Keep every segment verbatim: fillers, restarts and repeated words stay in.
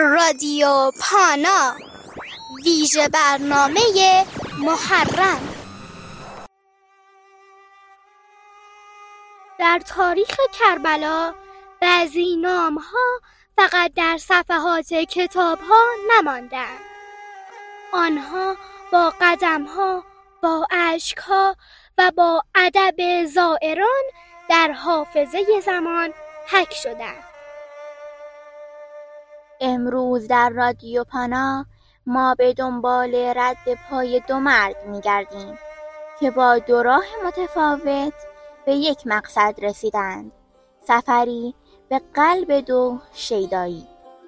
رادیو پانا، ویژه برنامه محرم. در تاریخ کربلا بعضی نام‌ها فقط در صفحات کتاب‌ها نماندند. آنها با قدم‌ها، با اشک‌ها و با ادب زائران در حافظه زمان حک شدند. امروز در رادیو پانا ما به دنبال رد پای دو مرد می‌گردیم که با دو راه متفاوت به یک مقصد رسیدند، سفری به قلب دو شیدایی.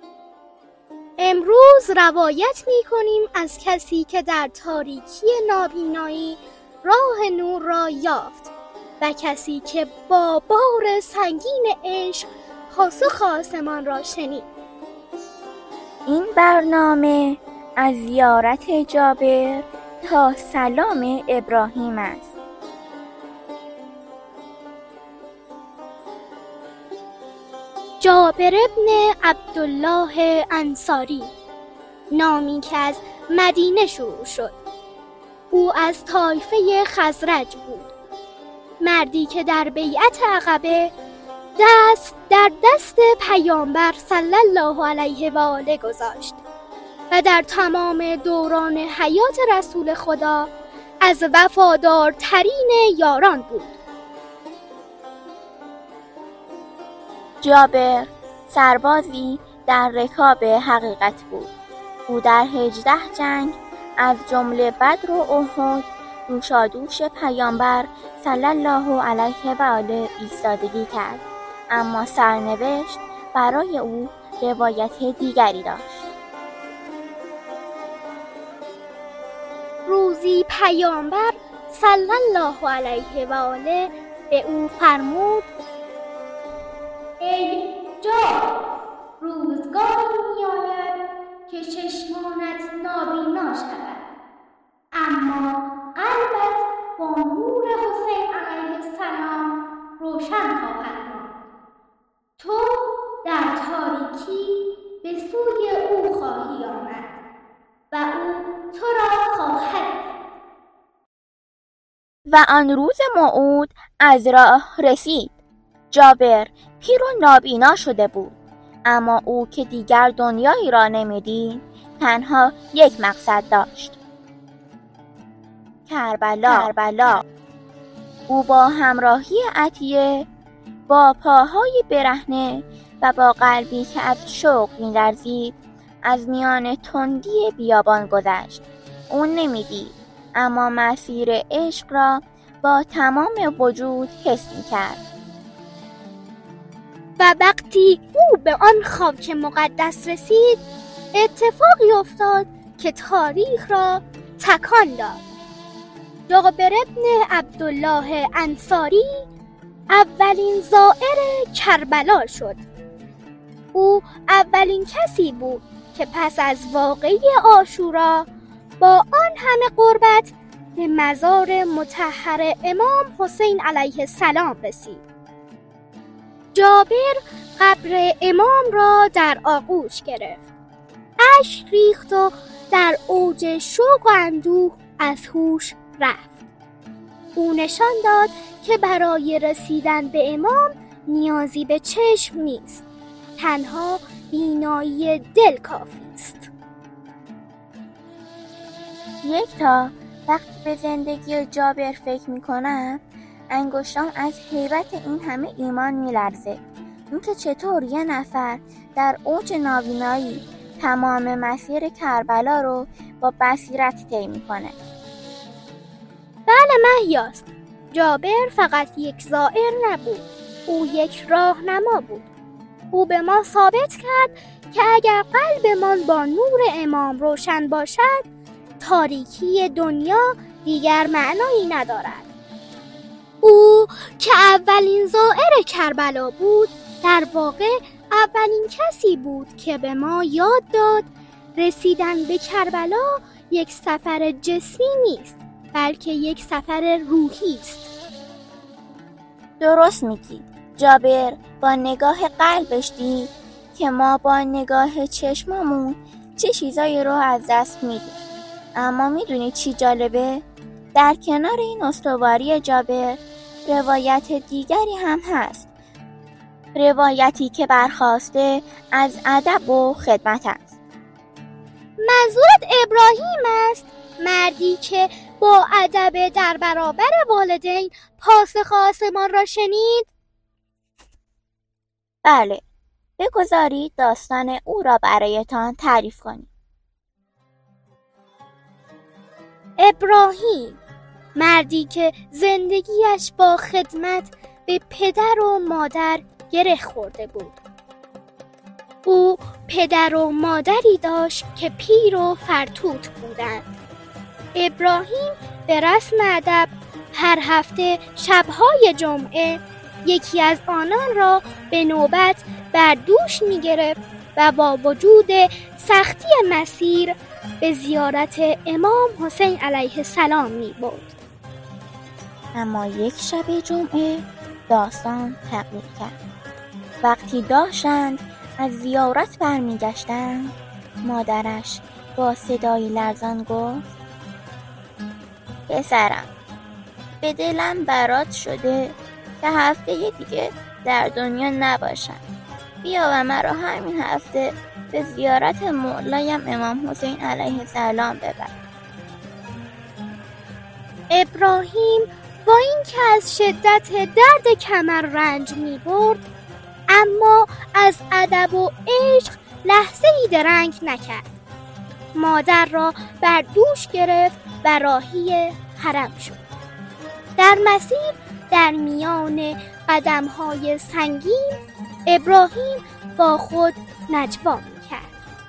امروز روایت می‌کنیم از کسی که در تاریکی نابینایی راه نور را یافت و کسی که با بار سنگین عشق پاسخ آسمان را شنید. این برنامه از زیارت جابر تا سلام ابراهیم است. جابر ابن عبدالله انصاری، نامی که از مدینه شروع شد. او از طایفه خزرج بود، مردی که در بیعت عقبه دست در دست پیامبر صلی الله علیه و آله گذاشت و در تمام دوران حیات رسول خدا از وفادارترین یاران بود. جابر سربازی در رکاب حقیقت بود. او در هجده جنگ از جمله بدر و احد دوشادوش پیامبر صلی الله علیه و آله ایستادگی کرد، اما سرنوشت برای او روایت دیگری داشت. روزی پیامبر صلی الله علیه و آله به او فرمود: ای جابر، روزگاری می‌آید که چشمانت نابینا شود، اما قلبت با نور حسین علیه السلام روشن خواهد ماند. تو در تاریکی به سوی او خواهی آمد و او تو را خواهد دید. و آن روز موعود از راه رسید. جابر پیر و نابینا شده بود، اما او که دیگر دنیایی را نمی‌دید تنها یک مقصد داشت: کربلا. کربلا. او با همراهی عطیه، با پاهای برهنه و با قلبی که از شوق می‌لرزید از میان تندی بیابان گذشت. او نمی‌دید، اما مسیر عشق را با تمام وجود حس می‌کرد. و وقتی او به آن خاک مقدس رسید، اتفاقی افتاد که تاریخ را تکان داد. جابر ابن عبدالله انصاری اولین زائر کربلا شد. او اولین کسی بود که پس از واقعه عاشورا با آن همه قربت به مزار مطهر امام حسین علیه السلام رسید. جابر قبر امام را در آغوش گرفت، اشک ریخت و در اوج شوق و اندوه از هوش رفت. او نشان داد که برای رسیدن به امام نیازی به چشم نیست، تنها بینایی دل کافی است. یک تا وقتی به زندگی جابر فکر میکنم انگشتام از حیرت این همه ایمان میلرزه. اینکه چطور یه نفر در اوج نابینایی تمام مسیر کربلا رو با بصیرت طی میکنه. بله مهیاست، جابر فقط یک زائر نبود، او یک راهنما بود. او به ما ثابت کرد که اگر قلبمان با نور امام روشن باشد، تاریکی دنیا دیگر معنایی ندارد. او که اولین زائر کربلا بود، در واقع اولین کسی بود که به ما یاد داد رسیدن به کربلا یک سفر جسمی نیست، بلکه یک سفر روحی است. درست میگی. جابر با نگاه قلبش دید که ما با نگاه چشممون چه چیزایی رو از دست میدیم. اما میدونی چی جالبه؟ در کنار این استواری جابر روایت دیگری هم هست، روایتی که برخواسته از ادب و خدمت است. منظورت ابراهیم است، مردی که با ادب در برابر والدین پاسخ آسمان را شنید؟ بله، بگذارید داستان او را برایتان تعریف کنیم. ابراهیم، مردی که زندگیش با خدمت به پدر و مادر گره خورده بود. او پدر و مادری داشت که پیر و فرتوت بودند. ابراهیم به رسم ادب هر هفته شبهای جمعه یکی از آنان را به نوبت بر دوش می گرفت و با وجود سختی مسیر به زیارت امام حسین علیه السلام می برد. اما یک شب جمعه داستان تغییر کرد. وقتی داشتند از زیارت برمیگشتند، مادرش با صدای لرزان گفت: پسرم، به دلم برات شده که هفته دیگه در دنیا نباشم. بیا و مرا همین هفته به زیارت مولایم امام حسین علیه السلام ببر. ابراهیم با اینکه از شدت درد کمر رنج می برد، اما از ادب و عشق لحظه ای درنگ نکرد. مادر را بر دوش گرفت و راهی حرم شد. در مسیر در میان قدم‌های سنگین ابراهیم با خود نجوا می‌کرد: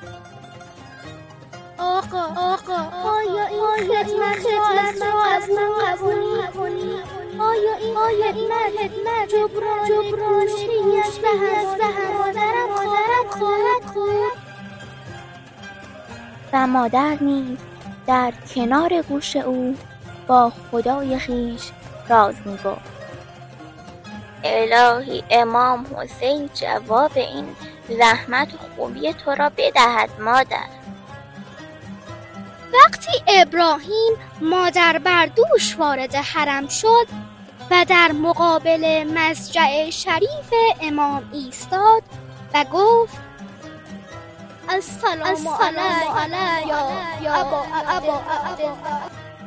آقا آقا آیا این خدمت را از من قبول می‌کنی؟ آیا این خدمت جبران شیعش و مادرم خواهد خورد؟ و مادر نیز در کنار گوش او با خدای خویش راز می‌گفت: الهی امام حسین جواب این زحمت و خوبی تو را بدهد مادر. وقتی ابراهیم مادر بر دوش وارد حرم شد و در مقابل مسجع شریف امام ایستاد و گفت: السلام علیک یا ابا عبدالله.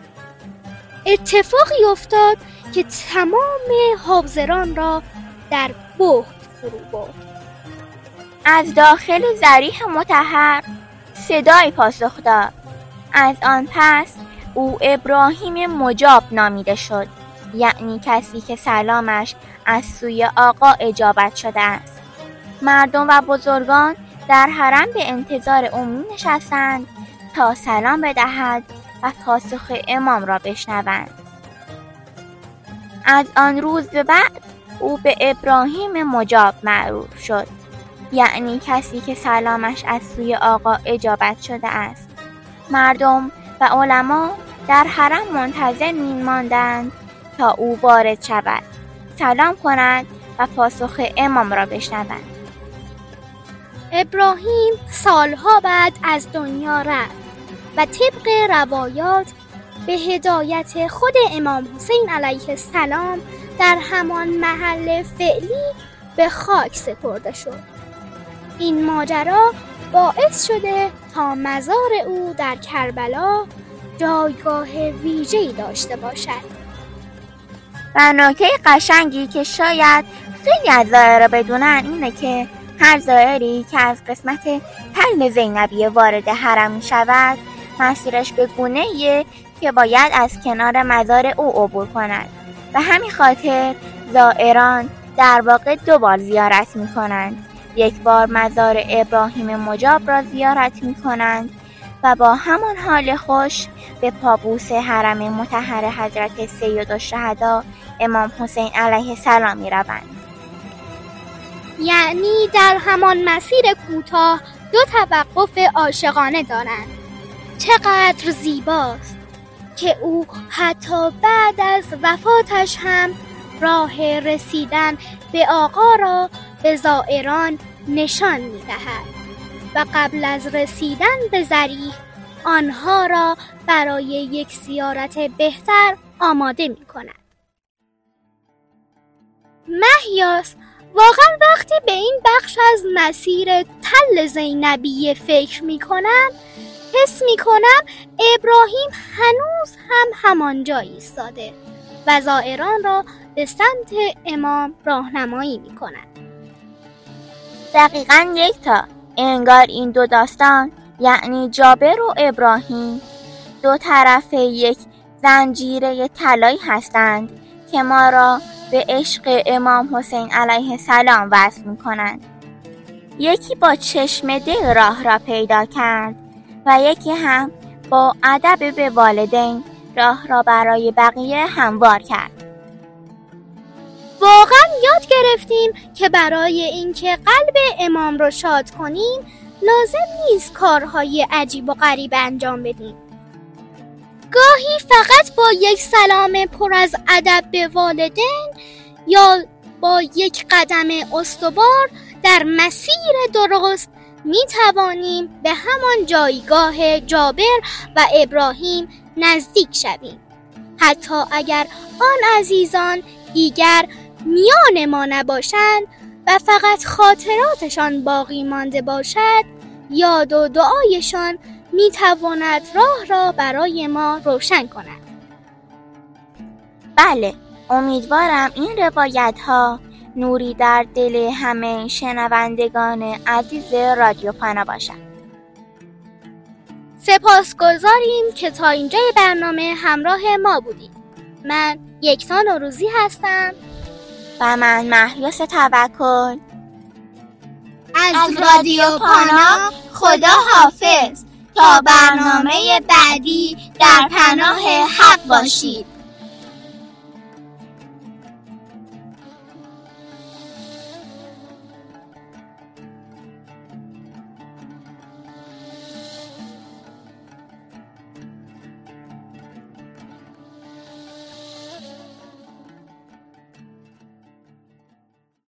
اتفاقی افتاد که تمام حاضران را در بهت فرو برد. از داخل ضریح مطهر صدای پاسخ داد. از آن پس او ابراهیم مجاب نامیده شد، یعنی کسی که سلامش از سوی آقا اجابت شده است. مردم و بزرگان در حرم به انتظار او می نشستند تا سلام بدهد و پاسخ امام را بشنوند. از آن روز به بعد او به ابراهیم مجاب معروف شد، یعنی کسی که سلامش از سوی آقا اجابت شده است. مردم و علما در حرم منتظر می ماندند تا او وارد شود، سلام کند و پاسخ امام را بشنوند. ابراهیم سالها بعد از دنیا رفت و طبق روایات به هدایت خود امام حسین علیه السلام در همان محل فعلی به خاک سپرده شد. این ماجرا باعث شده تا مزار او در کربلا جایگاه ویژه‌ای داشته باشد. و نکته قشنگی که شاید خیلی از زائرها بدونن اینه که هر زائری که از قسمت تل زینبیه وارد حرم می شود، مسیرش به گونه‌ایه که باید از کنار مزار او عبور کند و همین خاطر زائران در واقع دو بار زیارت می کنند. یک بار مزار ابراهیم مجاب را زیارت می کنند و با همان حال خوش به پابوس حرم مطهر حضرت سیدالشهدا امام حسین علیه السلام می روند. یعنی در همان مسیر کوتاه دو توقف عاشقانه دارند. چقدر زیباست که او حتی بعد از وفاتش هم راه رسیدن به آقا را به زائران نشان می‌دهد و قبل از رسیدن به ذریح آنها را برای یک زیارت بهتر آماده می‌کند. مهیاس واقعا وقتی به این بخش از مسیر تل زینبیه فکر می‌کنم حس می‌کنم ابراهیم هنوز هم همانجا ایستاده و زائران را به سمت امام راهنمایی می‌کند. دقیقاً یک تا انگار این دو داستان یعنی جابر و ابراهیم دو طرف یک زنجیره طلایی هستند که ما را به عشق امام حسین علیه السلام وصل می‌کنند. یکی با چشم دل راه را پیدا کرد و یکی هم با ادب به والدین راه را برای بقیه هموار کرد. واقعا یاد گرفتیم که برای اینکه قلب امام را شاد کنیم لازم نیست کارهای عجیب و غریب انجام بدیم. گاهی فقط با یک سلام پر از ادب به والدین یا با یک قدم استوار در مسیر درست می توانیم به همان جایگاه جابر و ابراهیم نزدیک شویم، حتی اگر آن عزیزان دیگر میان ما نباشند و فقط خاطراتشان باقی مانده باشد. یاد و دعایشان می تواند راه را برای ما روشن کند. بله، امیدوارم این روایت ها نوری در دل همه شنوندگان عزیز رادیو پانا باشد. سپاسگزاریم که تا اینجای برنامه همراه ما بودید. من یکتا نوروزی هستم و من مهیاس توکل از رادیو پانا. خدا حافظ تا برنامه بعدی در پناه حق باشید.